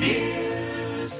News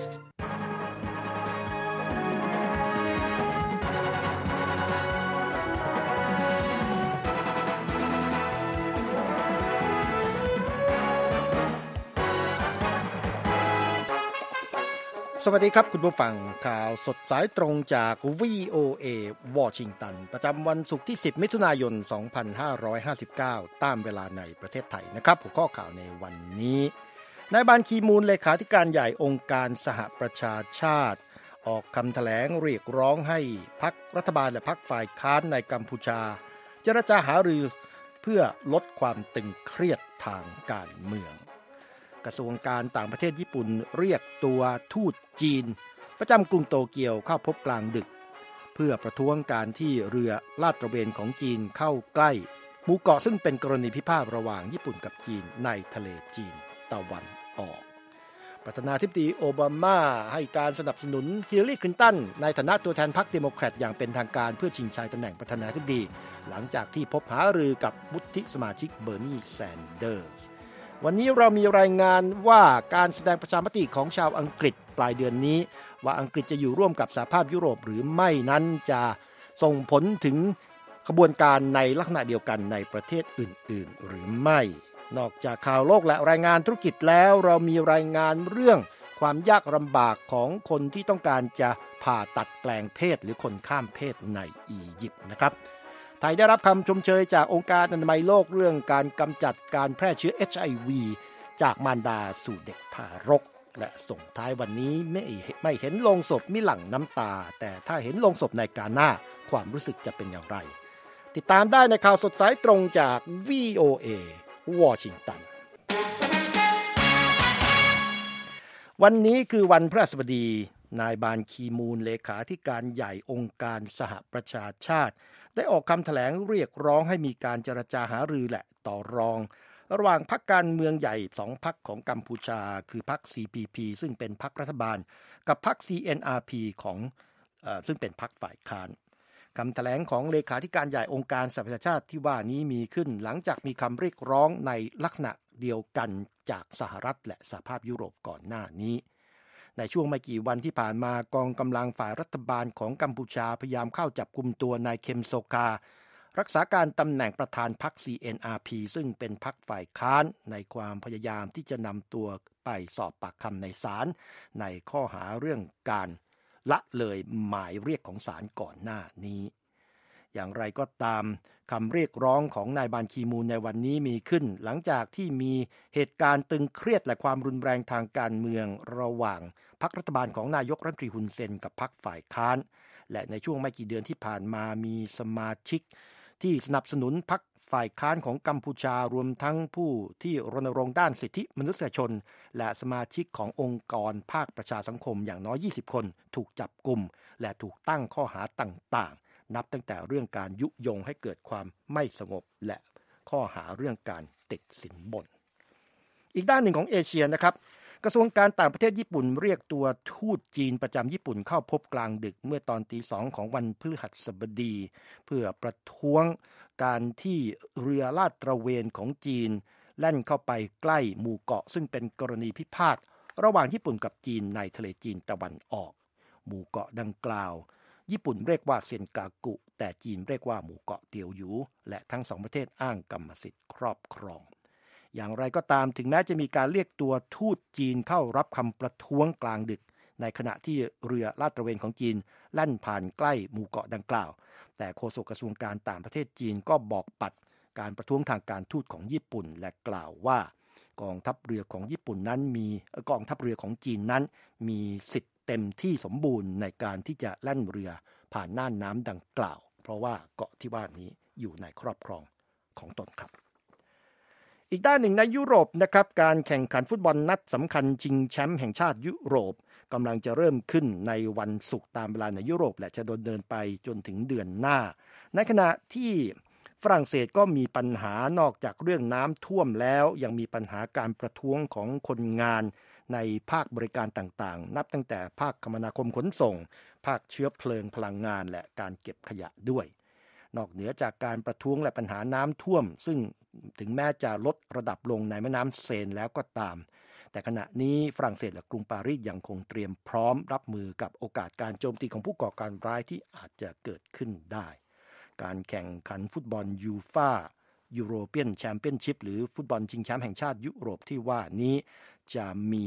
สวัสดีครับคุณผู้ฟังข่าวสดสายตรงจาก VOA วอชิงตันประจำวันศุกร์ที่10มิถุนายน2559ตามเวลาในประเทศไทยนะครับหัวข้อข่าวในวันนี้นายบานคีมูนเลขาธิการใหญ่องค์การสหประชาชาติออกคำแถลงเรียกร้องให้พรรครัฐบาลและพรรคฝ่ายค้านในกัมพูชาเจรจาหารือเพื่อลดความตึงเครียดทางการเมืองกระทรวงการต่างประเทศญี่ปุ่นเรียกตัวทูตจีนประจำกรุงโตเกียวเข้าพบกลางดึกเพื่อประท้วงการที่เรือลาดตระเวนของจีนเข้าใกล้หมู่เกาะซึ่งเป็นกรณีพิพาทระหว่างญี่ปุ่นกับจีนในทะเลจีนตะวันออกประธานาธิบดีโอบามาให้การสนับสนุนฮิลลารีคลินตันในฐานะตัวแทนพรรคเดโมแครตอย่างเป็นทางการเพื่อชิงชัยตำแหน่งประธานาธิบดีหลังจากที่พบหารือกับวุฒิสมาชิกเบอร์นีแซนเดอร์สวันนี้เรามีรายงานว่าการแสดงประชามติของชาวอังกฤษปลายเดือนนี้ว่าอังกฤษจะอยู่ร่วมกับสหภาพยุโรปหรือไม่นั้นจะส่งผลถึงขบวนการในลักษณะเดียวกันในประเทศอื่นๆหรือไม่นอกจากข่าวโลกและรายงานธุรกิจแล้วเรามีรายงานเรื่องความยากลำบากของคนที่ต้องการจะผ่าตัดแปลงเพศหรือคนข้ามเพศในอียิปต์นะครับไทยได้รับคำชมเชยจากองค์การอนามัยโลกเรื่องการกำจัดการแพร่เชื้อ HIV จากมารดาสู่เด็กทารกและส่งท้ายวันนี้ไม่เห็นโลงศพมิหลั่งน้ำตาแต่ถ้าเห็นโลงศพในกาหน้าความรู้สึกจะเป็นอย่างไรติดตามได้ในข่าวสดสายตรงจาก VOA วอชิงตันวันนี้คือวันพฤหัสบดีนายบานคีมูนเลขาธิการใหญ่องค์การสหประชาชาติได้ออกคำแถลงเรียกร้องให้มีการเจรจาหารือและต่อรองระหว่างพรรคการเมืองใหญ่2พรรคของกัมพูชาคือพรรค CPP ซึ่งเป็นพรรครัฐบาลกับพรรค CNRP ของซึ่งเป็นพรรคฝ่ายค้านคำแถลงของเลขาธิการใหญ่องค์การสหประชาชาติที่ว่านี้มีขึ้นหลังจากมีคำเรียกร้องในลักษณะเดียวกันจากสหรัฐและสหภาพยุโรปก่อนหน้านี้ในช่วงไม่กี่วันที่ผ่านมากองกำลังฝ่ายรัฐบาลของกัมพูชาพยายามเข้าจับกุมตัวนายเคมโซการักษาการตำแหน่งประธานพรรค CNRP ซึ่งเป็นพรรคฝ่ายค้านในความพยายามที่จะนำตัวไปสอบปากคำในศาลในข้อหาเรื่องการละเลยหมายเรียกของศาลก่อนหน้านี้อย่างไรก็ตามคำเรียกร้องของนายบานคีมูนในวันนี้มีขึ้นหลังจากที่มีเหตุการณ์ตึงเครียดและความรุนแรงทางการเมืองระหว่างพรรครัฐบาลของนายกรัฐมนตรีฮุนเซนกับพรรคฝ่ายค้านและในช่วงไม่กี่เดือนที่ผ่านมามีสมาชิกที่สนับสนุนพรรคฝ่ายค้านของกัมพูชารวมทั้งผู้ที่รณรงค์ด้านสิทธิมนุษยชนและสมาชิกขององค์กรภาคประชาสังคมอย่างน้อย20คนถูกจับกุมและถูกตั้งข้อหาต่างๆนับตั้งแต่เรื่องการยุยงให้เกิดความไม่สงบและข้อหาเรื่องการติดสินบนอีกด้านหนึ่งของเอเชียนะครับกระทรวงการต่างประเทศญี่ปุ่นเรียกตัวทูตจีนประจำญี่ปุ่นเข้าพบกลางดึกเมื่อตอนตี 2ของวันพฤหัสบดีเพื่อประท้วงการที่เรือลาดตระเวนของจีนแล่นเข้าไปใกล้หมู่เกาะซึ่งเป็นกรณีพิพาทระหว่างญี่ปุ่นกับจีนในทะเลจีนตะวันออกหมู่เกาะดังกล่าวญี่ปุ่นเรียกว่าเซียนกากุแต่จีนเรียกว่าหมู่เกาะเตียวหยูและทั้งสองประเทศอ้างกรรมสิทธิ์ครอบครองอย่างไรก็ตามถึงแม้จะมีการเรียกตัวทูตจีนเข้ารับคำประท้วงกลางดึกในขณะที่เรือลาดตระเวนของจีนแล่นผ่านใกล้หมู่เกาะดังกล่าวแต่โฆษกกระทรวงการต่างประเทศจีนก็บอกปัดการประท้วงทางการทูตของญี่ปุ่นและกล่าวว่ากองทัพเรือของญี่ปุ่นนั้นกองทัพเรือของจีนนั้นมีสิทธิ์เต็มที่สมบูรณ์ในการที่จะแล่นเรือผ่านน่านน้ำดังกล่าวเพราะว่าเกาะที่ว่านี้อยู่ในครอบครองของตนครับอีกด้านหนึ่งในยุโรปนะครับการแข่งขันฟุตบอลนัดสำคัญชิงแชมป์แห่งชาติยุโรปกำลังจะเริ่มขึ้นในวันศุกร์ตามเวลาในยุโรปและจะดำเนินไปจนถึงเดือนหน้าในขณะที่ฝรั่งเศสก็มีปัญหานอกจากเรื่องน้ำท่วมแล้วยังมีปัญหาการประท้วงของคนงานในภาคบริการต่างๆนับตั้งแต่ภาคคมนาคมขนส่งภาคเชื้อเพลิงพลังงานและการเก็บขยะด้วยนอกเหนือจากการประท้วงและปัญหาน้ำท่วมซึ่งถึงแม้จะลดระดับลงในแม่น้ำเซนแล้วก็ตามแต่ขณะนี้ฝรั่งเศสและกรุงปารีสยังคงเตรียมพร้อมรับมือกับโอกาสการโจมตีของผู้ก่อการร้ายที่อาจจะเกิดขึ้นได้การแข่งขันฟุตบอลยูฟ่ายูโรเปียนแชมเปี้ยนชิพหรือฟุตบอลชิงแชมป์แห่งชาติยุโรปที่ว่านี้จะมี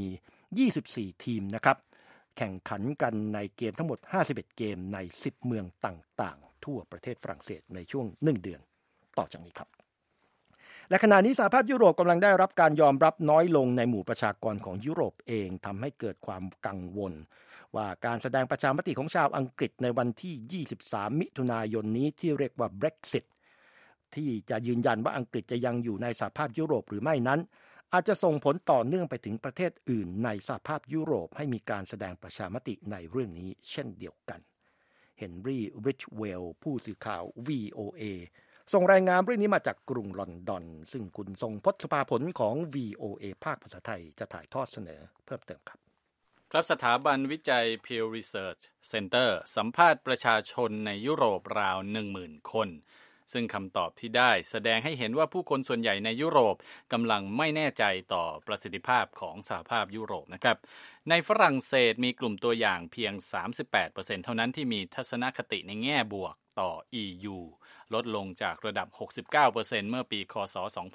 24ทีมนะครับแข่งขันกันในเกมทั้งหมด51เกมใน10เมืองต่างๆทั่วประเทศฝรั่งเศสในช่วง1เดือนต่อจากนี้ครับและขณะนี้สหภาพยุโรปกำลังได้รับการยอมรับน้อยลงในหมู่ประชากรของยุโรปเองทำให้เกิดความกังวลว่าการแสดงประชามติของชาวอังกฤษในวันที่23มิถุนายนนี้ที่เรียกว่า Brexit ที่จะยืนยันว่าอังกฤษจะยังอยู่ในสหภาพยุโรปหรือไม่นั้นอาจจะส่งผลต่อเนื่องไปถึงประเทศอื่นในสหภาพยุโรปให้มีการแสดงประชามติในเรื่องนี้เช่นเดียวกันเฮนรี่ ริชเวลผู้สื่อข่าว VOA ส่งรายงานเรื่องนี้มาจากกรุงลอนดอนซึ่งคุณทรงพจน์ สุภาผลของ VOA ภาคภาษาไทยจะถ่ายทอดเสนอเพิ่มเติมครับครับสถาบันวิจัย Pew Research Center สัมภาษณ์ประชาชนในยุโรปราว 10,000 คนซึ่งคำตอบที่ได้แสดงให้เห็นว่าผู้คนส่วนใหญ่ในยุโรปกำลังไม่แน่ใจต่อประสิทธิภาพของสหภาพยุโรปนะครับในฝรั่งเศสมีกลุ่มตัวอย่างเพียง 38% เท่านั้นที่มีทัศนคติในแง่บวกต่อ EU ลดลงจากระดับ 69% เมื่อปีคศ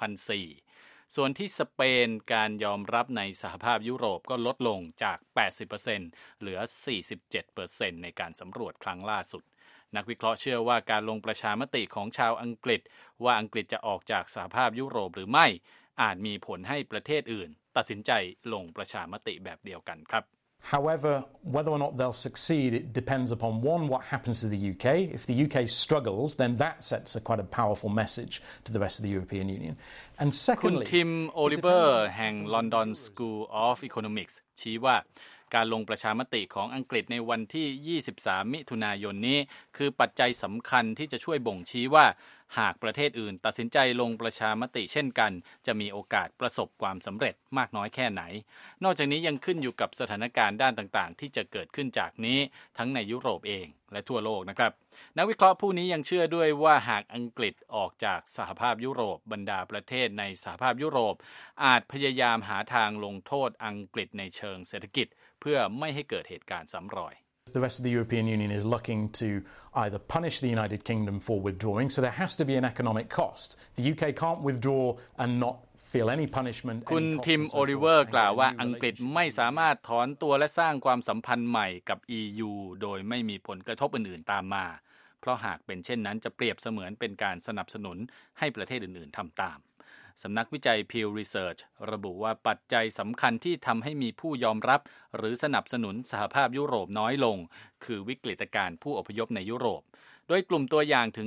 2004ส่วนที่สเปนการยอมรับในสหภาพยุโรปก็ลดลงจาก 80% เหลือ 47% ในการสำรวจครั้งล่าสุดนักวิเคราะห์เชื่อว่าการลงประชามติของชาวอังกฤษว่าอังกฤษจะออกจากสหภาพยุโรปหรือไม่อาจมีผลให้ประเทศอื่นตัดสินใจลงประชามติแบบเดียวกันครับ However, whether or not they'll succeed, it depends upon one, what happens to the UK. If the UK struggles, then that sets quite a powerful message to the rest of the European Union. And คุณ secondly, ทิม โอลิเวอร์แห่ง London School of Economics ชี้ว่าการลงประชามติของอังกฤษในวันที่23มิถุนายนนี้คือปัจจัยสำคัญที่จะช่วยบ่งชี้ว่าหากประเทศอื่นตัดสินใจลงประชามติเช่นกันจะมีโอกาสประสบความสำเร็จมากน้อยแค่ไหนนอกจากนี้ยังขึ้นอยู่กับสถานการณ์ด้านต่างๆที่จะเกิดขึ้นจากนี้ทั้งในยุโรปเองและทั่วโลกนะครับนักวิเคราะห์ผู้นี้ยังเชื่อด้วยว่าหากอังกฤษออกจากสหภาพยุโรปบรรดาประเทศในสหภาพยุโรปอาจพยายามหาทางลงโทษอังกฤษในเชิงเศรษฐกิจเพื่อไม่ให้เกิดเหตุการณ์ซ้ำรอย The rest of the European Union is looking to either punish the United Kingdom for withdrawing, so there has to be an economic cost. The UK can't withdraw and not feel any punishment. คุณทิม โอลิเวอร์กล่าวว่าอังกฤษไม่สามารถถอนตัวและสร้างความสัมพันธ์ใหม่กับ EU โดยไม่มีผลกระทบอื่นๆตามมาเพราะหากเป็นเช่นนั้นจะเปรียบเสมือนเป็นการสนับสนุนให้ประเทศอื่นๆทำตามสำนักวิจัย Pew Research ระบุว่าปัจจัยสำคัญที่ทำให้มีผู้ยอมรับหรือสนับสนุนสหภาพยุโรปน้อยลงคือวิกฤตการณ์ผู้อพยพในยุโรปโดยกลุ่มตัวอย่างถึง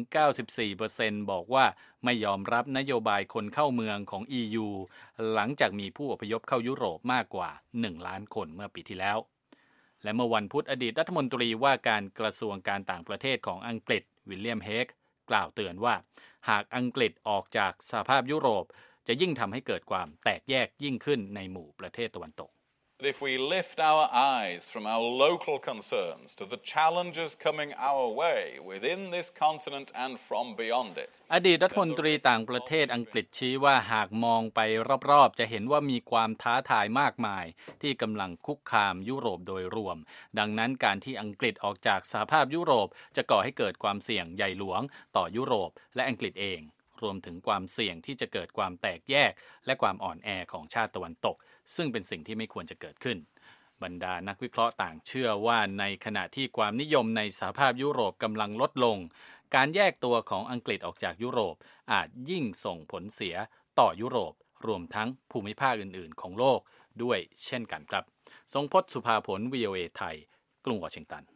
94% บอกว่าไม่ยอมรับนโยบายคนเข้าเมืองของ EU หลังจากมีผู้อพยพเข้ายุโรปมากกว่า 1 ล้านคนเมื่อปีที่แล้วและเมื่อวันพุธอดีตรัฐมนตรีว่าการกระทรวงการต่างประเทศของอังกฤษวิลเลียมเฮกกล่าวเตือนว่าหากอังกฤษออกจากสหภาพยุโรปจะยิ่งทำให้เกิดความแตกแยกยิ่งขึ้นในหมู่ประเทศตะวันตก If we lift our eyes from our local concerns to the challenges coming our way within this continent and from beyond it อดีตรัฐมนตรีต่างประเทศอังกฤษชี้ว่าหากมองไปรอบๆจะเห็นว่ามีความท้าทายมากมายที่กำลังคุกคามยุโรปโดยรวมดังนั้นการที่อังกฤษออกจากสหภาพยุโรปจะก่อให้เกิดความเสี่ยงใหญ่หลวงต่อยุโรปและอังกฤษเองรวมถึงความเสี่ยงที่จะเกิดความแตกแยกและความอ่อนแอของชาติตะวันตกซึ่งเป็นสิ่งที่ไม่ควรจะเกิดขึ้นบรรดานักวิเคราะห์ต่างเชื่อว่าในขณะที่ความนิยมในสหภาพยุโรปกำลังลดลงการแยกตัวของอังกฤษออกจากยุโรปอาจยิ่งส่งผลเสียต่อยุโรปรวมทั้งภูมิภาคอื่นๆของโลกด้วยเช่นกันครับทรงพจน์ สุภาผล VOA ไทยกรุงวอชิงตัน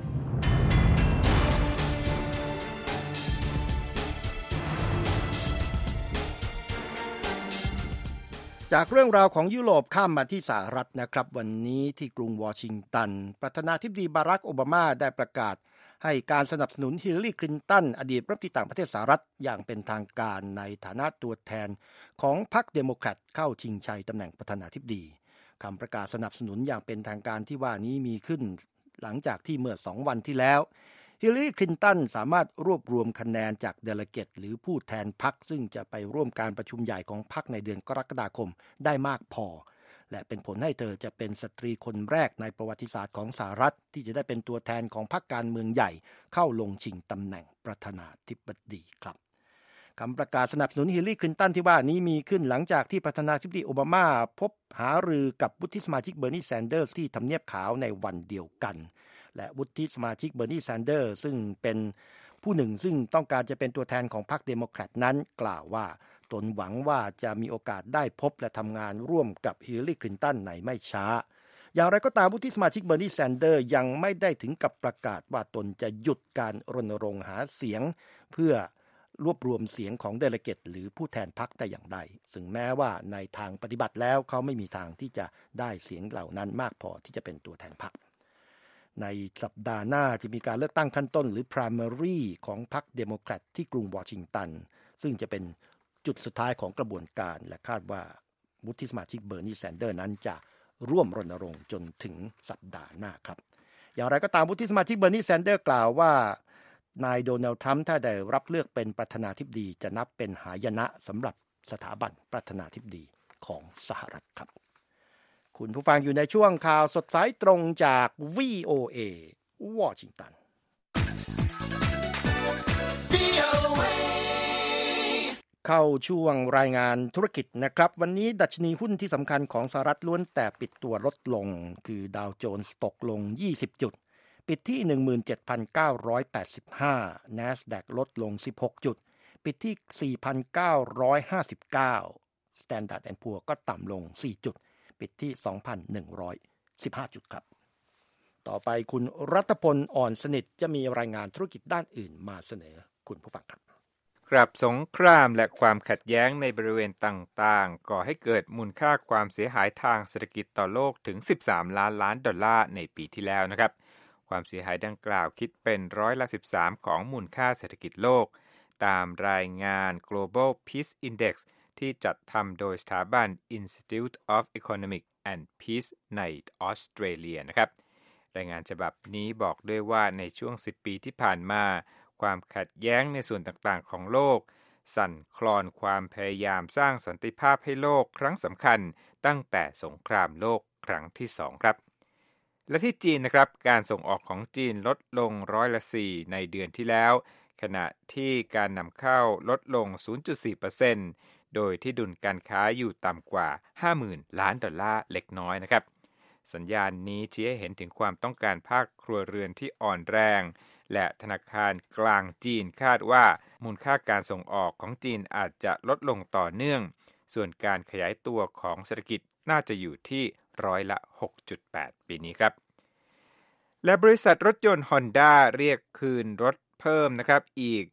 จากเรื่องราวของยุโรปข้ามมาที่สหรัฐนะครับวันนี้ที่กรุงวอชิงตันประธานาธิบดีบารักโอบามาได้ประกาศให้การสนับสนุนฮิลลารีคลินตันอดีตรัฐมนตรีต่างประเทศสหรัฐอย่างเป็นทางการในฐานะตัวแทนของพรรคเดโมแครตเข้าชิงชัยตำแหน่งประธานาธิบดีคำประกาศสนับสนุนอย่างเป็นทางการที่ว่านี้มีขึ้นหลังจากที่เมื่อ2 วันที่แล้วฮิลลารีคลินตันสามารถรวบรวมคะแนนจากเดเลเกตหรือผู้แทนพรรคซึ่งจะไปร่วมการประชุมใหญ่ของพรรคในเดือนกรกฎาคมได้มากพอและเป็นผลให้เธอจะเป็นสตรีคนแรกในประวัติศาสตร์ของสหรัฐที่จะได้เป็นตัวแทนของพรรคการเมืองใหญ่เข้าลงชิงตำแหน่งประธานาธิบดีครับคำประกาศสนับสนุนฮิลลารีคลินตันที่ว่านี้มีขึ้นหลังจากที่ประธานาธิบดีโอบามาพบหารือกับวุฒิสมาชิกเบอร์นีแซนเดอร์สที่ทำเนียบขาวในวันเดียวกันและวุฒิสมาชิกเบอร์นีแซนเดอร์ซึ่งเป็นผู้หนึ่งซึ่งต้องการจะเป็นตัวแทนของพรรคเดโมแครตนั้นกล่าวว่าตนหวังว่าจะมีโอกาสได้พบและทำงานร่วมกับฮิลลารีคลินตันในไม่ช้าอย่างไรก็ตามวุฒิสมาชิกเบอร์นีแซนเดอร์ยังไม่ได้ถึงกับประกาศว่าตนจะหยุดการรณรงค์หาเสียงเพื่อรวบรวมเสียงของเดลิเกตหรือผู้แทนพรรคแต่อย่างใดซึ่งแม้ว่าในทางปฏิบัติแล้วเขาไม่มีทางที่จะได้เสียงเหล่านั้นมากพอที่จะเป็นตัวแทนพรรคในสัปดาห์หน้าจะมีการเลือกตั้งขั้นต้นหรือ primary ของพรรคเดโมแครตที่กรุงวอชิงตันซึ่งจะเป็นจุดสุดท้ายของกระบวนการและคาดว่าวุฒิสมาชิกเบอร์นีแซนเดอร์นั้นจะร่วมรณรงค์จนถึงสัปดาห์หน้าครับอย่างไรก็ตามวุฒิสมาชิกเบอร์นีแซนเดอร์กล่าวว่านายโดนัลด์ทรัมป์ถ้าได้รับเลือกเป็นประธานาธิบดีจะนับเป็นหายนะสำหรับสถาบันประธานาธิบดีของสหรัฐครับคุณผู้ฟังอยู่ในช่วงข่าวสดสายตรงจาก VOA วอชิงตันเข้าช่วงรายงานธุรกิจนะครับวันนี้ดัชนีหุ้นที่สำคัญของสหรัฐล้วนแต่ปิดตัวลดลงคือดาวโจนส์ตกลง20จุดปิดที่ 17,985 NASDAQ ลดลง16จุดปิดที่ 4,959 Standard & Poor's ก็ต่ำลง4จุดปิดที่ 2,115 จุดครับต่อไปคุณรัตพลอ่อนสนิทจะมีรายงานธุรกิจด้านอื่นมาเสนอคุณผู้ฟังครับครับสงครามและความขัดแย้งในบริเวณต่างๆก่อให้เกิดมูลค่าความเสียหายทางเศรษฐกิจต่อโลกถึง13ล้านล้านดอลลาร์ในปีที่แล้วนะครับความเสียหายดังกล่าวคิดเป็น13%ของมูลค่าเศรษฐกิจโลกตามรายงาน Global Peace Index ที่จัดทำโดยสถาบัน Institute of Economic and Peace ในออสเตรเลียนะครับรายงานฉบับนี้บอกด้วยว่าในช่วง10ปีที่ผ่านมาความขัดแย้งในส่วนต่างๆของโลกสั่นคลอนความพยายามสร้างสันติภาพให้โลกครั้งสำคัญตั้งแต่สงครามโลกครั้งที่2ครับและที่จีนนะครับการส่งออกของจีนลดลง4%ในเดือนที่แล้วขณะที่การนำเข้าลดลง 0.4% โดยที่ดุลการค้าอยู่ต่ำกว่า 50,000 ล้านดอลลาร์เล็กน้อยนะครับสัญญาณนี้ชี้ให้เห็นถึงความต้องการภาคครัวเรือนที่อ่อนแรงและธนาคารกลางจีนคาดว่ามูลค่าการส่งออกของจีนอาจจะลดลงต่อเนื่องส่วนการขยายตัวของเศรษฐกิจน่าจะอยู่ที่6.8% ปีนี้ครับและบริษัทรถยนต์ Honda เรียกคืนรถเพิ่มนะครับอีก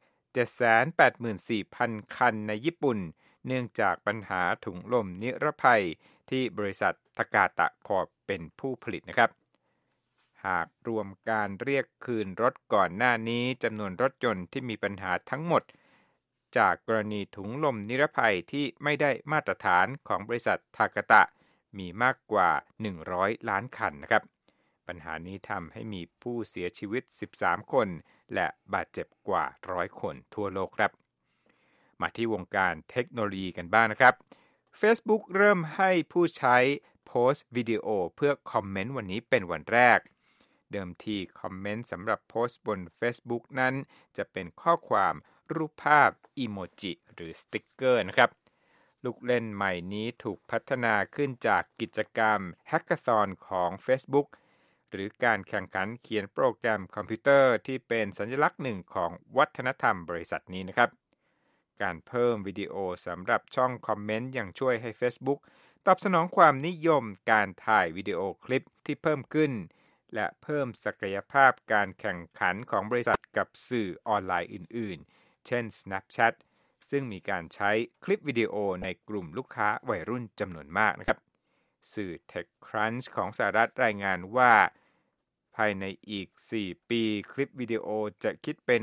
784,000 คันในญี่ปุ่นเนื่องจากปัญหาถุงลมนิรภัยที่บริษัททากาตะคอร์ปเป็นผู้ผลิตนะครับหากรวมการเรียกคืนรถก่อนหน้านี้จำนวนรถยนต์ที่มีปัญหาทั้งหมดจากกรณีถุงลมนิรภัยที่ไม่ได้มาตรฐานของบริษัททากาตะมีมากกว่า100ล้านคันนะครับปัญหานี้ทำให้มีผู้เสียชีวิต13คนและบาดเจ็บกว่า100คนทั่วโลกครับมาที่วงการเทคโนโลยีกันบ้างนะครับ Facebook เริ่มให้ผู้ใช้โพสต์วิดีโอเพื่อคอมเมนต์วันนี้เป็นวันแรกเดิมทีคอมเมนต์สำหรับโพสต์บน Facebook นั้นจะเป็นข้อความรูปภาพอีโมจิหรือสติ๊กเกอร์นะครับลูกเล่นใหม่นี้ถูกพัฒนาขึ้นจากกิจกรรม Hackathon ของ Facebook หรือการแข่งขันเขียนโปรแกรมคอมพิวเตอร์ที่เป็นสัญลักษณ์หนึ่งของวัฒนธรรมบริษัทนี้นะครับการเพิ่มวิดีโอสำหรับช่องคอมเมนต์ยังช่วยให้ Facebook ตอบสนองความนิยมการถ่ายวิดีโอคลิปที่เพิ่มขึ้นและเพิ่มศักยภาพการแข่งขันของบริษัทกับสื่อออนไลน์อื่นๆเช่น Snapchat ซึ่งมีการใช้คลิปวิดีโอในกลุ่มลูกค้าวัยรุ่นจำนวนมากนะครับสื่อ TechCrunch ของสหรัฐรายงานว่าภายในอีก4ปีคลิปวิดีโอจะคิดเป็น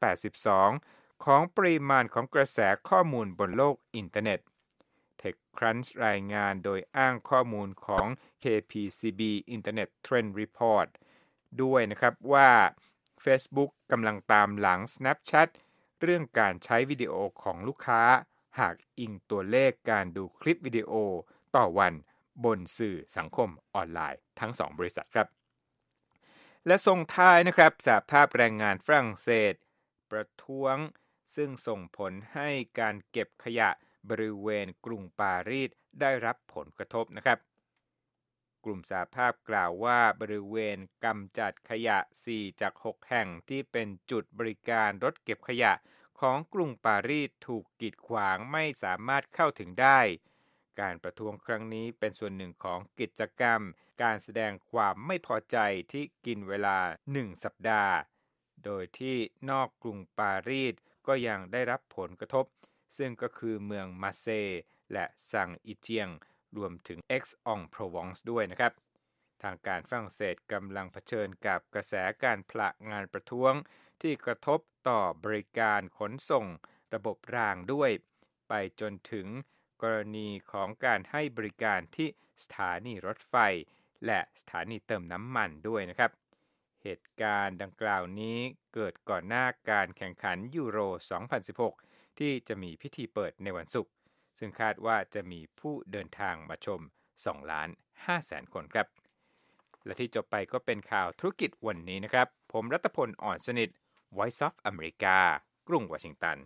82%ของปริมาณของกระแสข้อมูลบนโลกอินเทอร์เน็ต TechCrunch รายงานโดยอ้างข้อมูลของ KPCB Internet Trend Report ด้วยนะครับว่า Facebook กำลังตามหลัง Snapchat เรื่องการใช้วิดีโอของลูกค้าหากอิงตัวเลขการดูคลิปวิดีโอต่อวันบนสื่อสังคมออนไลน์ทั้ง2บริษัทครับและส่งท้ายนะครับสหภาพแรงงานฝรั่งเศสประท้วงซึ่งส่งผลให้การเก็บขยะบริเวณกรุงปารีสได้รับผลกระทบนะครับกลุ่มสหภาพกล่าวว่าบริเวณกำจัดขยะ4จาก6แห่งที่เป็นจุดบริการรถเก็บขยะของกรุงปารีสถูกกีดขวางไม่สามารถเข้าถึงได้การประท้วงครั้งนี้เป็นส่วนหนึ่งของกิจกรรมการแสดงความไม่พอใจที่กินเวลา1สัปดาห์โดยที่นอกกรุงปารีสก็ยังได้รับผลกระทบซึ่งก็คือเมืองมาเซย์และซังอิเจียงรวมถึง Aix-en-Provence ด้วยนะครับทางการฝรั่งเศสกำลังเผชิญกับกระแสการผละงานประท้วงที่กระทบต่อบริการขนส่งระบบรางด้วยไปจนถึงกรณีของการให้บริการที่สถานีรถไฟและสถานีเติมน้ำมันด้วยนะครับเหตุการณ์ดังกล่าวนี้เกิดก่อนหน้าการแข่งขันยูโร 2016 ที่จะมีพิธีเปิดในวันศุกร์ซึ่งคาดว่าจะมีผู้เดินทางมาชม 2,500,000 คนครับและที่จบไปก็เป็นข่าวธุรกิจวันนี้นะครับผมรัตพล อ่อนสนิท Voice of America กรุงวอชิงตัน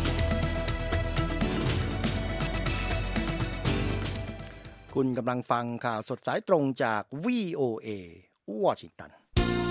คุณกำลังฟังข่าวสดสายตรงจาก VOA วอชิงตัน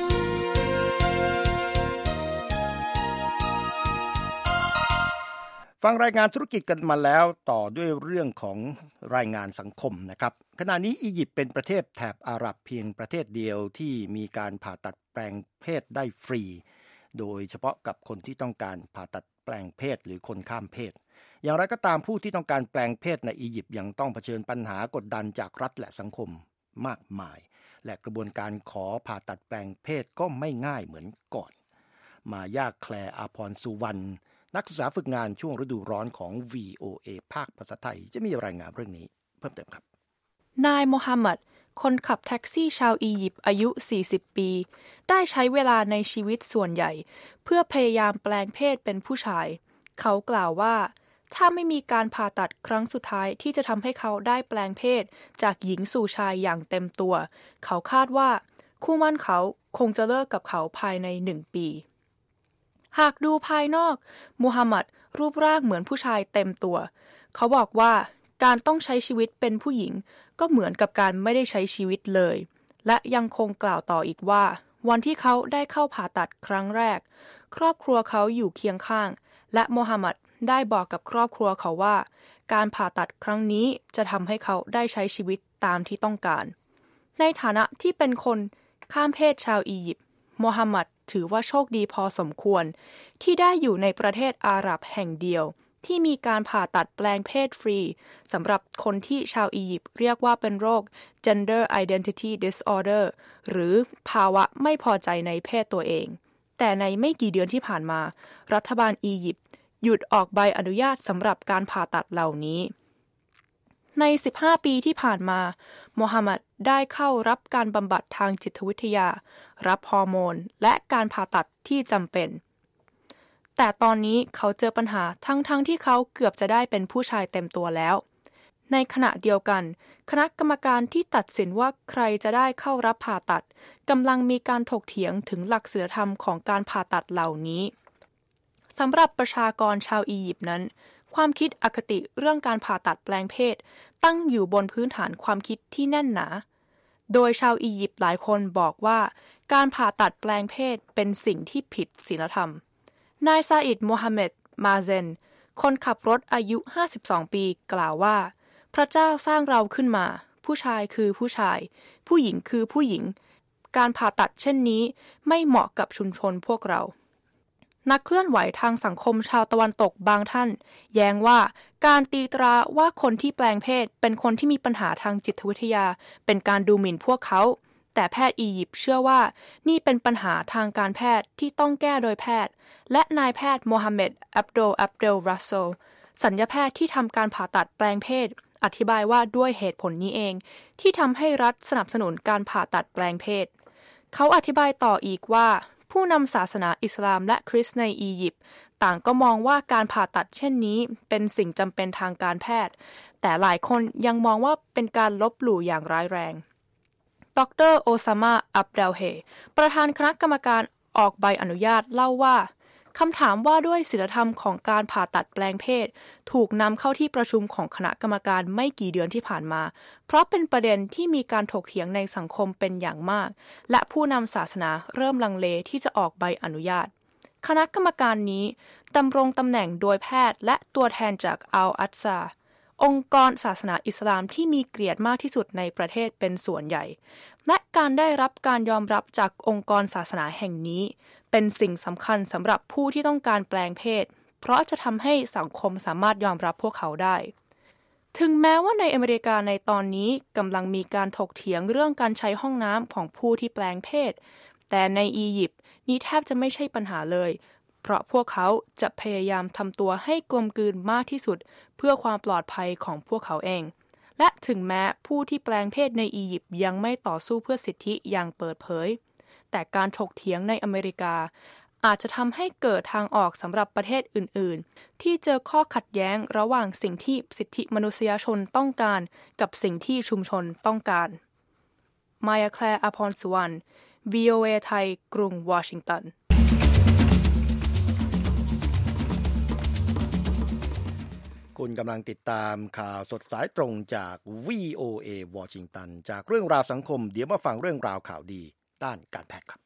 ฟังรายงานธุรกิจกันมาแล้วต่อด้วยเรื่องของรายงานสังคมนะครับขณะนี้อียิปต์เป็นประเทศแถบอาหรับเพียงประเทศเดียวที่มีการผ่าตัดแปลงเพศได้ฟรีโดยเฉพาะกับคนที่ต้องการผ่าตัดแปลงเพศหรือคนข้ามเพศอย่างไรก็ตามผู้ที่ต้องการแปลงเพศในอียิปต์ยังต้องเผชิญปัญหากดดันจากรัฐและสังคมมากมายและกระบวนการขอผ่าตัดแปลงเพศก็ไม่ง่ายเหมือนก่อนมายาแคลอาภรณ์สุวรรณนักศึกษาฝึกงานช่วงฤดูร้อนของ VOA ภาคภาษาไทยจะมีรายงานเรื่องนี้เพิ่มเติมครับนายโมฮัมหมัดคนขับแท็กซี่ชาวอียิปต์อายุ40ปีได้ใช้เวลาในชีวิตส่วนใหญ่เพื่อพยายามแปลงเพศเป็นผู้ชายเขากล่าวว่าถ้าไม่มีการผ่าตัดครั้งสุดท้ายที่จะทำให้เขาได้แปลงเพศจากหญิงสู่ชายอย่างเต็มตัวเขาคาดว่าคู่มั่นเขาคงจะเลิกกับเขาภายใน1 ปีหากดูภายนอกมูฮัมหมัดรูปร่างเหมือนผู้ชายเต็มตัวเขาบอกว่าการต้องใช้ชีวิตเป็นผู้หญิงก็เหมือนกับการไม่ได้ใช้ชีวิตเลยและยังคงกล่าวต่ออีกว่าวันที่เขาได้เข้าผ่าตัดครั้งแรกครอบครัวเขาอยู่เคียงข้างและมูฮัมหมัดได้บอกกับครอบครัวเขาว่าการผ่าตัดครั้งนี้จะทำให้เขาได้ใช้ชีวิตตามที่ต้องการในฐานะที่เป็นคนข้ามเพศชาวอียิปต์มูฮัมหมัดถือว่าโชคดีพอสมควรที่ได้อยู่ในประเทศอาหรับแห่งเดียวที่มีการผ่าตัดแปลงเพศฟรีสำหรับคนที่ชาวอียิปต์เรียกว่าเป็นโรค Gender Identity Disorder หรือภาวะไม่พอใจในเพศตัวเองแต่ในไม่กี่เดือนที่ผ่านมารัฐบาลอียิปต์หยุดออกใบอนุญาตสำหรับการผ่าตัดเหล่านี้ใน15 ปีที่ผ่านมาโมฮัมหมัดได้เข้ารับการบำบัดทางจิตวิทยารับฮอร์โมนและการผ่าตัดที่จำเป็นแต่ตอนนี้เขาเจอปัญหาทั้งที่เขาเกือบจะได้เป็นผู้ชายเต็มตัวแล้วในขณะเดียวกันคณะกรรมการที่ตัดสินว่าใครจะได้เข้ารับผ่าตัดกำลังมีการถกเถียงถึงหลักศีลธรรมของการผ่าตัดเหล่านี้สำหรับประชากรชาวอียิปต์นั้นความคิดอคติเรื่องการผ่าตัดแปลงเพศตั้งอยู่บนพื้นฐานความคิดที่แน่นหนาโดยชาวอียิปต์หลายคนบอกว่าการผ่าตัดแปลงเพศเป็นสิ่งที่ผิดศีลธรรมนายซาอิดโมฮัมเหม็ดมาเซนคนขับรถอายุ52ปีกล่าวว่าพระเจ้าสร้างเราขึ้นมาผู้ชายคือผู้ชายผู้หญิงคือผู้หญิงการผ่าตัดเช่นนี้ไม่เหมาะกับชุมชนพวกเรานักเคลื่อนไหวทางสังคมชาวตะวันตกบางท่านแย้งว่าการตีตราว่าคนที่แปลงเพศเป็นคนที่มีปัญหาทางจิตวิทยาเป็นการดูหมิ่นพวกเขาแต่แพทย์อียิปต์เชื่อว่านี่เป็นปัญหาทางการแพทย์ที่ต้องแก้โดยแพทย์และนายแพทย์โมฮัมเหม็ดอับเดลรัสโซศัลยแพทย์ที่ทำการผ่าตัดแปลงเพศอธิบายว่าด้วยเหตุผลนี้เองที่ทำให้รัฐสนับสนุนการผ่าตัดแปลงเพศเขาอธิบายต่ออีกว่าผู้นำศาสนาอิสลามและคริสต์ในอียิปต์ต่างก็มองว่าการผ่าตัดเช่นนี้เป็นสิ่งจำเป็นทางการแพทย์แต่หลายคนยังมองว่าเป็นการลบหลู่อย่างร้ายแรงดร.โอซามา อับเดลเฮประธานคณะกรรมการออกใบอนุญาตเล่าว่าคำถามว่าด้วยศีลธรรมของการผ่าตัดแปลงเพศถูกนำเข้าที่ประชุมของคณะกรรมการไม่กี่เดือนที่ผ่านมาเพราะเป็นประเด็นที่มีการถกเถียงในสังคมเป็นอย่างมากและผู้นำศาสนาเริ่มลังเลที่จะออกใบอนุญาตคณะกรรมการนี้ดำรงตำแหน่งโดยแพทย์และตัวแทนจากอัลอัซซาองค์กรศาสนาอิสลามที่มีเกียรติมากที่สุดในประเทศเป็นส่วนใหญ่และการได้รับการยอมรับจากองค์กรศาสนาแห่งนี้เป็นสิ่งสำคัญสำหรับผู้ที่ต้องการแปลงเพศเพราะจะทำให้สังคมสามารถยอมรับพวกเขาได้ถึงแม้ว่าในอเมริกาในตอนนี้กำลังมีการถกเถียงเรื่องการใช้ห้องน้ำของผู้ที่แปลงเพศแต่ในอียิปต์นี้แทบจะไม่ใช่ปัญหาเลยเพราะพวกเขาจะพยายามทำตัวให้กลมกลืนมากที่สุดเพื่อความปลอดภัยของพวกเขาเองและถึงแม้ผู้ที่แปลงเพศในอียิปต์ยังไม่ต่อสู้เพื่อสิทธิอย่างเปิดเผยแต่การถกเถียงในอเมริกาอาจจะทำให้เกิดทางออกสำหรับประเทศอื่นๆที่เจอข้อขัดแย้งระหว่างสิ่งที่สิทธิมนุษยชนต้องการกับสิ่งที่ชุมชนต้องการมายาแคลร์อภรสุวรรณ VOA ไทยกรุงวอชิงตันคุณกำลังติดตามข่าวสดสายตรงจาก VOA วอชิงตันจากเรื่องราวสังคมเดี๋ยวมาฟังเรื่องราวข่าวดีด้านการแพทย์ครับ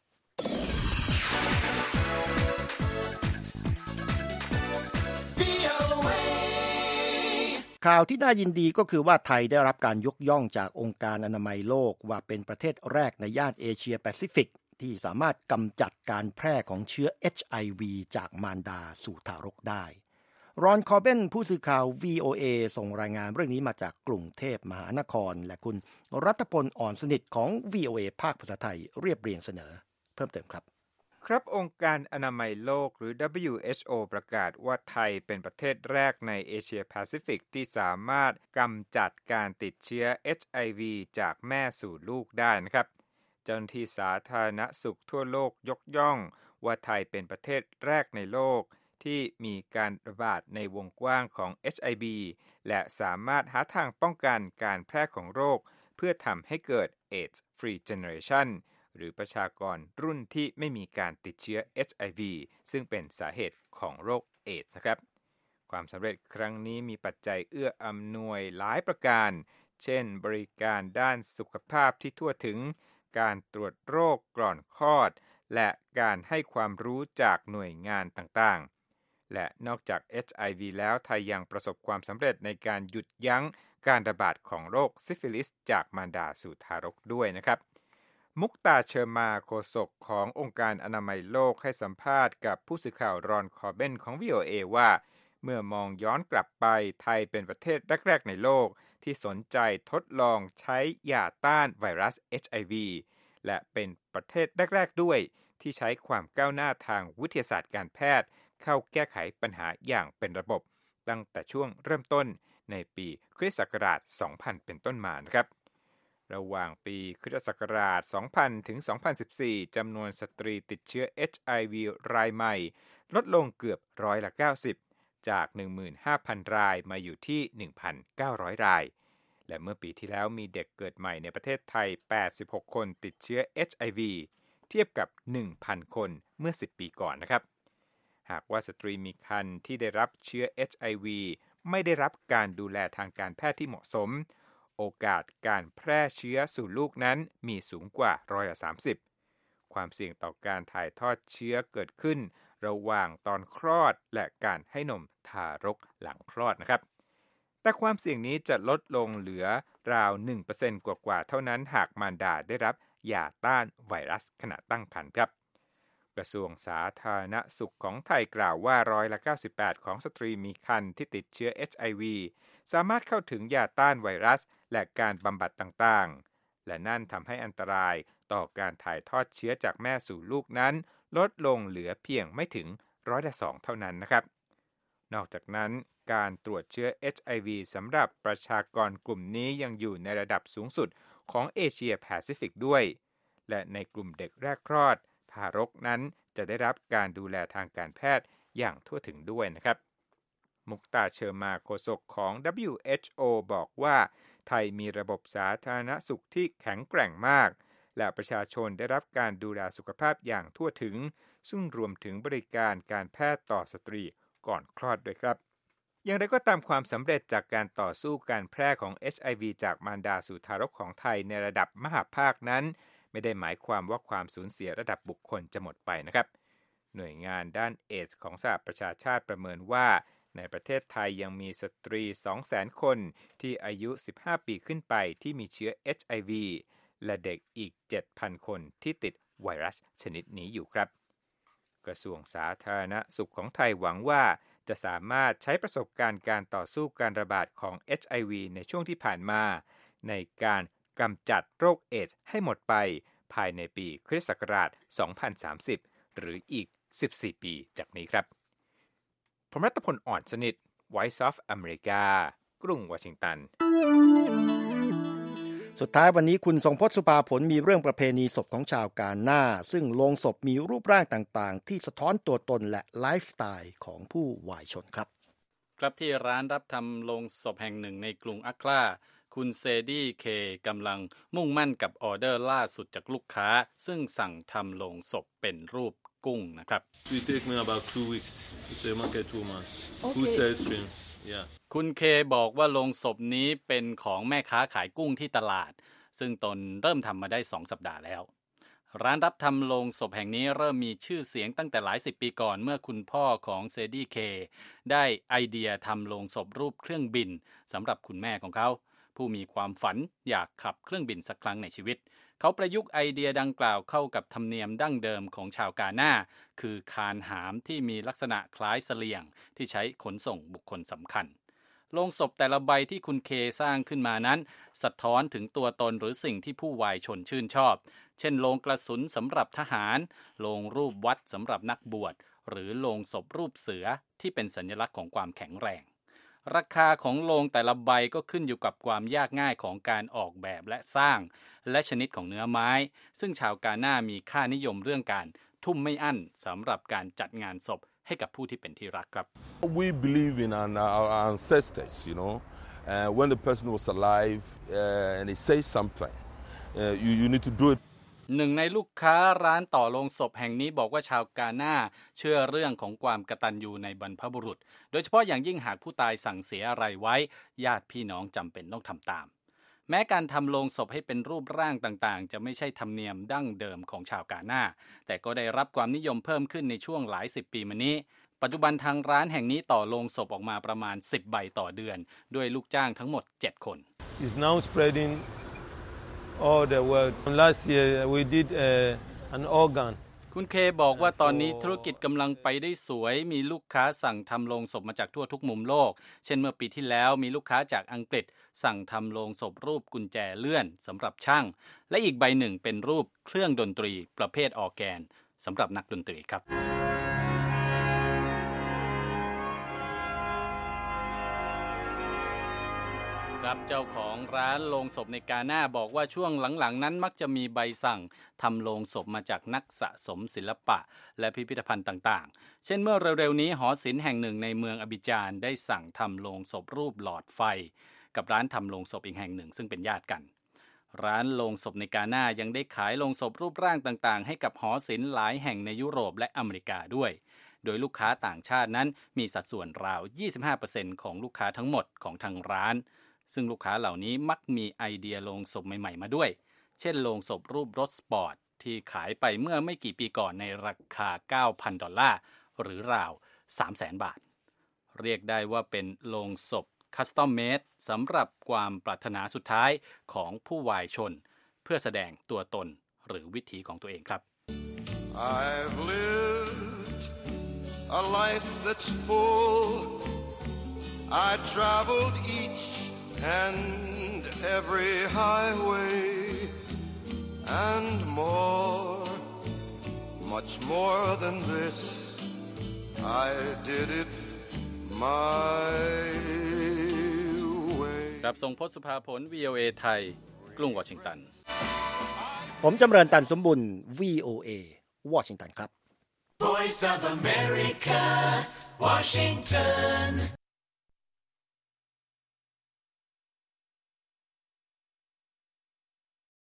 ข่าวที่น่ายินดีก็คือว่าไทยได้รับการยกย่องจากองค์การอนามัยโลกว่าเป็นประเทศแรกในย่านเอเชียแปซิฟิกที่สามารถกำจัดการแพร่ของเชื้อ HIV จากมารดาสู่ทารกได้รอนคอร์เบนผู้สื่อข่าว VOA ส่งรายงานเรื่องนี้มาจากกรุงเทพมหานครและคุณรัตพลอ่อนสนิทของ VOA ภาคภาษาไทยเรียบเรียงเสนอเพิ่มเติมครับครับองค์การอนามัยโลกหรือ WHO ประกาศว่าไทยเป็นประเทศแรกในเอเชียแปซิฟิกที่สามารถกำจัดการติดเชื้อ HIV จากแม่สู่ลูกได้นะครับเจ้าหน้าที่สาธารณสุขทั่วโลกยกย่องว่าไทยเป็นประเทศแรกในโลกที่มีการระบาดในวงกว้างของ HIV และสามารถหาทางป้องกันการแพร่ของโรคเพื่อทำให้เกิด AIDS Free Generation หรือประชากรรุ่นที่ไม่มีการติดเชื้อ HIV ซึ่งเป็นสาเหตุของโรคเอดส์ครับความสำเร็จครั้งนี้มีปัจจัยเอื้ออำนวยหลายประการเช่นบริการด้านสุขภาพที่ทั่วถึงการตรวจโรคก่อนคลอดและการให้ความรู้จากหน่วยงานต่างๆและนอกจาก HIV แล้วไทยยังประสบความสำเร็จในการหยุดยั้งการระบาดของโรคซิฟิลิสจากมารดาสู่ทารกด้วยนะครับมุกตาเชอร์มาโฆษกขององค์การอนามัยโลกให้สัมภาษณ์กับผู้สื่อข่าวรอนคอร์เบนของ VOA ว่าเมื่อมองย้อนกลับไปไทยเป็นประเทศแรกๆในโลกที่สนใจทดลองใช้ยาต้านไวรัส HIV และเป็นประเทศแรกๆด้วยที่ใช้ความก้าวหน้าทางวิทยาศาสตร์การแพทย์เข้าแก้ไขปัญหาอย่างเป็นระบบตั้งแต่ช่วงเริ่มต้นในปีคริสต์ศักราช 2000 เป็นต้นมานะครับระหว่างปีคริสตศักราช 2000 ถึง 2014 จำนวนสตรีติดเชื้อ HIV รายใหม่ลดลงเกือบ90%จาก 15,000 รายมาอยู่ที่ 1,900 รายและเมื่อปีที่แล้วมีเด็กเกิดใหม่ในประเทศไทย 86 คนติดเชื้อ HIV เทียบกับ 1,000 คนเมื่อ 10 ปีก่อนนะครับหากว่าสตรีมีครรภ์ที่ได้รับเชื้อ HIV ไม่ได้รับการดูแลทางการแพทย์ที่เหมาะสมโอกาสการแพร่เชื้อสู่ลูกนั้นมีสูงกว่า30%ความเสี่ยงต่อการถ่ายทอดเชื้อเกิดขึ้นระหว่างตอนคลอดและการให้นมทารกหลังคลอดนะครับแต่ความเสี่ยงนี้จะลดลงเหลือราว 1% กว่าเท่านั้นหากมารดาได้รับยาต้านไวรัสขณะตั้งครรภ์ครับกระทรวงสาธารณสุขของไทยกล่าวว่า98%ของสตรีมีครรภ์ที่ติดเชื้อ HIV สามารถเข้าถึงยาต้านไวรัสและการบำบัดต่างๆและนั่นทำให้อันตรายต่อการถ่ายทอดเชื้อจากแม่สู่ลูกนั้นลดลงเหลือเพียงไม่ถึง2%เท่านั้นนะครับนอกจากนั้นการตรวจเชื้อ HIV สำหรับประชากรกลุ่มนี้ยังอยู่ในระดับสูงสุดของเอเชียแปซิฟิกด้วยและในกลุ่มเด็กแรกคลอดทารกนั้นจะได้รับการดูแลทางการแพทย์อย่างทั่วถึงด้วยนะครับมุกตาเชอร์มาโฆษกของ WHO บอกว่าไทยมีระบบสาธารณสุขที่แข็งแกร่งมากและประชาชนได้รับการดูแลสุขภาพอย่างทั่วถึงซึ่งรวมถึงบริการการแพทย์ต่อสตรีก่อนคลอดด้วยครับอย่างไรก็ตามความสำเร็จจากการต่อสู้การแพร่ของ HIV จากมารดาสู่ทารกของไทยในระดับมหภาคนั้นไม่ได้หมายความว่าความสูญเสียระดับบุคคลจะหมดไปนะครับหน่วยงานด้านเอดส์ของสหประชาชาติประเมินว่าในประเทศไทยยังมีสตรี 200,000 คนที่อายุ15ปีขึ้นไปที่มีเชื้อ HIV และเด็กอีก 7,000 คนที่ติดไวรัสชนิดนี้อยู่ครับกระทรวงสาธารณสุขของไทยหวังว่าจะสามารถใช้ประสบการณ์การต่อสู้การระบาดของ HIV ในช่วงที่ผ่านมาในการกำจัดโรคเอดส์ให้หมดไปภายในปีคริสต์ศักราช 2030 หรืออีก 14 ปีจากนี้ครับผมรัตพล อ่อนสนิท Voice of America กรุงวอชิงตันสุดท้ายวันนี้คุณทรงพจน์ สุภาผลมีเรื่องประเพณีศพของชาวกาหน้าซึ่งโลงศพมีรูปร่างต่างๆที่สะท้อนตัวตนและไลฟ์สไตล์ของผู้วายชนครับครับที่ร้านรับทำโลงศพแห่งหนึ่งในกรุงอัคราคุณเซดี้เคกำลังมุ่งมั่นกับออเดอร์ล่าสุดจากลูกค้าซึ่งสั่งทำโลงศพเป็นรูปกุ้งนะครับ It take me about 2 weeks to market 2 months. Who sells shrimp? Yeah. คุณเคบอกว่าโลงศพนี้เป็นของแม่ค้าขายกุ้งที่ตลาดซึ่งตนเริ่มทำมาได้2 สัปดาห์แล้วร้านรับทำโลงศพแห่งนี้เริ่มมีชื่อเสียงตั้งแต่หลาย10 ปีก่อนเมื่อคุณพ่อของเซดี้เคได้ไอเดียทำโลงศพรูปเครื่องบินสำหรับคุณแม่ของเขาผู้มีความฝันอยากขับเครื่องบินสักครั้งในชีวิตเขาประยุกต์ไอเดียดังกล่าวเข้ากับธรรมเนียมดั้งเดิมของชาวกาหน้าคือคานหามที่มีลักษณะคล้ายเสลี่ยงที่ใช้ขนส่งบุคคลสำคัญโลงศพแต่ละใบที่คุณเคสร้างขึ้นมานั้นสะท้อนถึงตัวตนหรือสิ่งที่ผู้วายชนชื่นชอบเช่นโลงกระสุนสำหรับทหารโลงรูปวัดสำหรับนักบวชหรือโลงศพรูปเสือที่เป็นสัญลักษณ์ของความแข็งแรงราคาของโลงแต่ละใบก็ขึ้นอยู่กับความยากง่ายของการออกแบบและสร้างและชนิดของเนื้อไม้ซึ่งชาวกาหน้ามีค่านิยมเรื่องการทุ่มไม่อั้นสำหรับการจัดงานศพให้กับผู้ที่เป็นที่รักครับ We believe in our ancestors, you know. When the person was alive and they say something, you need to do it. หนึ่งในลูกค้าร้านต่อโลงศพแห่งนี้บอกว่าชาวกาหน้าเชื่อเรื่องของความกตัญญูในบรรพบุรุษโดยเฉพาะอย่างยิ่งหากผู้ตายสั่งเสียอะไรไว้ญาติพี่น้องจำเป็นต้องทำตามแม้การทำโลงศพให้เป็นรูปร่างต่างๆจะไม่ใช่ธรรมเนียมดั้งเดิมของชาวกาหน้าแต่ก็ได้รับความนิยมเพิ่มขึ้นในช่วงหลาย10 ปีมานี้ปัจจุบันทางร้านแห่งนี้ต่อโลงศพออกมาประมาณ10 ใบต่อเดือนด้วยลูกจ้างทั้งหมด7 คน It's now spreading all the world. Last year we did an organ. คุณเคบอกว่าตอนนี้ธุรกิจกำลังไปได้สวยมีลูกค้าสั่งทำโลงศพมาจากทั่วทุกมุมโลกเช่นเมื่อปีที่แล้วมีลูกค้าจากอังกฤษสั่งทำโลงศพรูปกุญแจเลื่อนสำหรับช่างและอีกใบหนึ่งเป็นรูปเครื่องดนตรีประเภทออร์แกนสำหรับนักดนตรีครับครับเจ้าของร้านโลงศพในกาหน้าบอกว่าช่วงหลังๆนั้นมักจะมีใบสั่งทำโลงศพมาจากนักสะสมศิลปะและพิพิธภัณฑ์ต่างๆเช่นเมื่อเร็วๆนี้หอศิลป์แห่งหนึ่งในเมืองอบิจานได้สั่งทำโลงศพรูปหลอดไฟกับร้านทำโลงศพอีกแห่งหนึ่งซึ่งเป็นญาติกันร้านโลงศพในกาหน้ายังได้ขายโลงศพรูปร่างต่างๆให้กับหอศิลป์หลายแห่งในยุโรปและอเมริกาด้วยโดยลูกค้าต่างชาตินั้นมีสัดส่วนราว 25% ของลูกค้าทั้งหมดของทางร้านซึ่งลูกค้าเหล่านี้มักมีไอเดียโลงศพใหม่ๆมาด้วยเช่นโลงศพรูปรถสปอร์ตที่ขายไปเมื่อไม่กี่ปีก่อนในราคา $9,000 หรือราว 300,000 บาทเรียกได้ว่าเป็นโลงศพคัสตอมเมดสำหรับความปรารถนาสุดท้ายของผู้วายชนเพื่อแสดงตัวตนหรือวิถีของตัวเองครับ I've lived a life that's full I traveled each and every highway and more much more than this I did it my way ครับทรงพจน์ สุภาผล VOA ไทยกรุงวอชิงตันผมจำเริญตันสมบุญ VOA วอชิงตันครับ Voice of America Washington